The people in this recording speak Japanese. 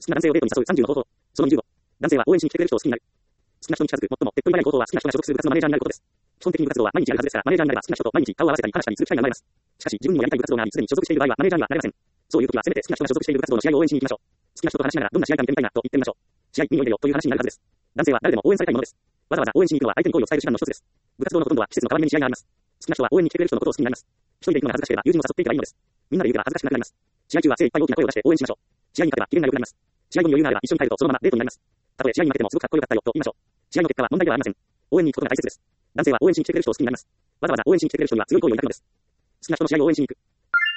好きな男性をデートに誘う30の方法。その25。男性は応援しに来てくれる人を好きになる。好きな人に近づく、最も手っ取り早い方法は好きな人が所属する部活のマネージャーになることです。基本的に部活動は毎日あるはずですから、マネージャーになれば好きな人と毎日顔を合わせたり話したりする機会が生まれます。しかし、自分にもやりたい部活動があり、すでに所属している場合はマネージャーにはなれません。そういう時はせめて好きな人が所属している部活動の試合を応援しに行きましょう。好きな人と話しながらどんな試合か見てみたいなと言ってみましょう。試合見においでよという話になるはずです。男性は誰でも応援されたいものです。わざわざ応援しに行くのは相手に好意を伝える手段の一つです。部活動のほとんどは季節の変わり目に試合があります。好きな人は応援に来てくれる人のことを好きになります。一人で行くのが恥ずかしければ友人を誘っていけばいいのです。みんなでいるから恥ずかしくなくなります。試合中は精一杯大きな声を出して応援しましょう。試合に勝てば機嫌が良くなります。試合後に余裕があれば一緒に帰るとそのままデートになります。たとえ試合に負けてもすごくかっこよかったよと言いましょう。試合の結果は問題ではありません。応援に行くことが大切です。男性は応援しに来てくれる人を好きになります。わざわざ応援しに来てくれる人には強い好意を抱くのです。好きな人の試合を応援しに行く。